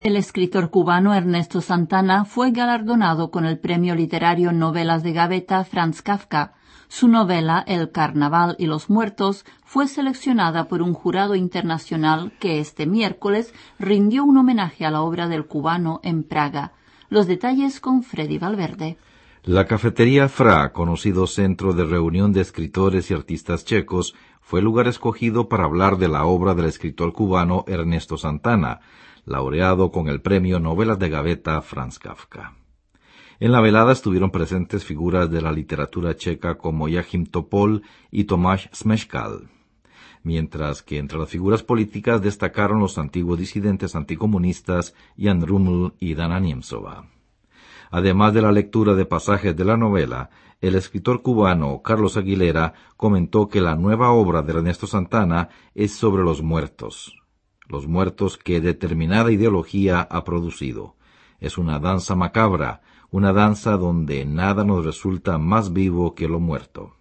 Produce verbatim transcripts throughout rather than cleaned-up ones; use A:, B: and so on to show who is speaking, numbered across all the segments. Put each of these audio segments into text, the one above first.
A: El escritor cubano Ernesto Santana fue galardonado con el premio literario Novelas de Gaveta Franz Kafka. Su novela El Carnaval y los Muertos fue seleccionada por un jurado internacional que este miércoles rindió un homenaje a la obra del cubano en Praga. Los detalles con Freddy Valverde.
B: La cafetería Fra, conocido centro de reunión de escritores y artistas checos, fue el lugar escogido para hablar de la obra del escritor cubano Ernesto Santana, laureado con el premio Novelas de Gaveta Franz Kafka. En la velada estuvieron presentes figuras de la literatura checa como Jachim Topol y Tomáš Smejkal, mientras que entre las figuras políticas destacaron los antiguos disidentes anticomunistas Jan Ruml y Dana Niemcová. Además de la lectura de pasajes de la novela, el escritor cubano Carlos Aguilera comentó que la nueva obra de Ernesto Santana es sobre los muertos. Los muertos que determinada ideología ha producido. Es una danza macabra, una danza donde nada nos resulta más vivo que lo muerto.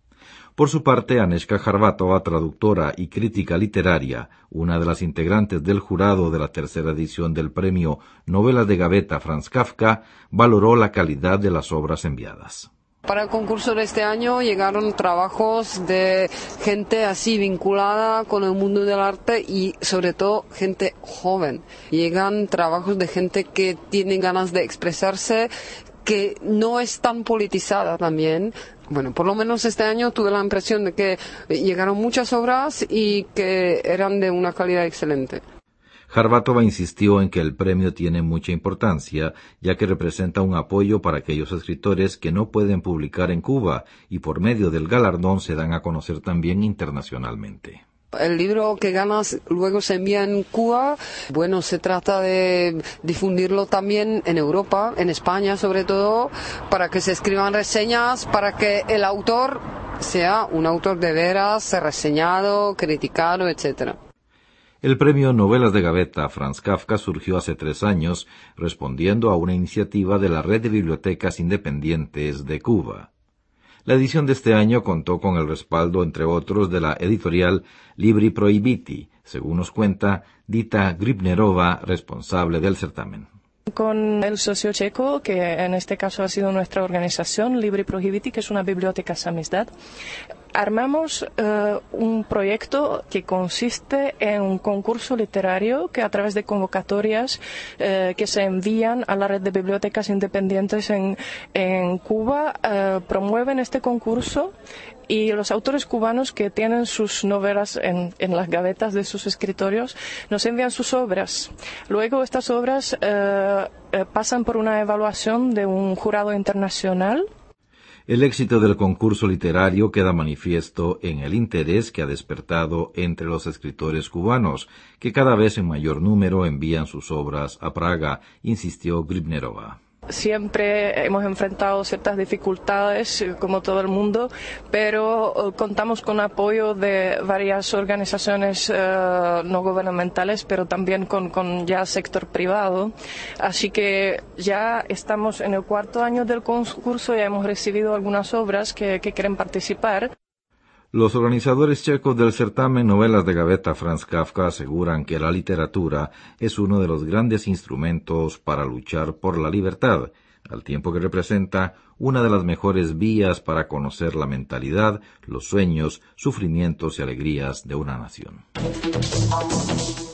B: Por su parte, Anežka Hrvatova, traductora y crítica literaria, una de las integrantes del jurado de la tercera edición del premio Novelas de Gaveta Franz Kafka, valoró la calidad de las obras enviadas.
C: Para el concurso de este año llegaron trabajos de gente así vinculada con el mundo del arte y sobre todo gente joven. Llegan trabajos de gente que tiene ganas de expresarse, que no es tan politizada también. Bueno, por lo menos este año tuve la impresión de que llegaron muchas obras y que eran de una calidad excelente.
B: Hrvatova insistió en que el premio tiene mucha importancia, ya que representa un apoyo para aquellos escritores que no pueden publicar en Cuba y por medio del galardón se dan a conocer también internacionalmente.
C: El libro que ganas luego se envía en Cuba. Bueno, se trata de difundirlo también en Europa, en España sobre todo, para que se escriban reseñas, para que el autor sea un autor de veras, reseñado, criticado, etcétera.
B: El premio Novelas de Gaveta Franz Kafka surgió hace tres años, respondiendo a una iniciativa de la Red de Bibliotecas Independientes de Cuba. La edición de este año contó con el respaldo, entre otros, de la editorial Libri Prohibiti, según nos cuenta Dita Gribnerova, responsable del certamen.
D: Con el socio checo, que en este caso ha sido nuestra organización, Libri Prohibiti, que es una biblioteca samizdat, armamos uh, un proyecto que consiste en un concurso literario que a través de convocatorias uh, que se envían a la red de bibliotecas independientes en, en Cuba, uh, promueven este concurso y los autores cubanos que tienen sus novelas en, en las gavetas de sus escritorios nos envían sus obras. Luego estas obras uh, uh, pasan por una evaluación de un jurado internacional.
B: El éxito del concurso literario queda manifiesto en el interés que ha despertado entre los escritores cubanos, que cada vez en mayor número envían sus obras a Praga, insistió Gribnerova.
D: Siempre hemos enfrentado ciertas dificultades, como todo el mundo, pero uh, contamos con apoyo de varias organizaciones uh, no gubernamentales, pero también con, con ya sector privado. Así que ya estamos en el cuarto año del concurso, ya hemos recibido algunas obras que, que quieren participar.
B: Los organizadores checos del certamen Novelas de Gaveta Franz Kafka aseguran que la literatura es uno de los grandes instrumentos para luchar por la libertad, al tiempo que representa una de las mejores vías para conocer la mentalidad, los sueños, sufrimientos y alegrías de una nación.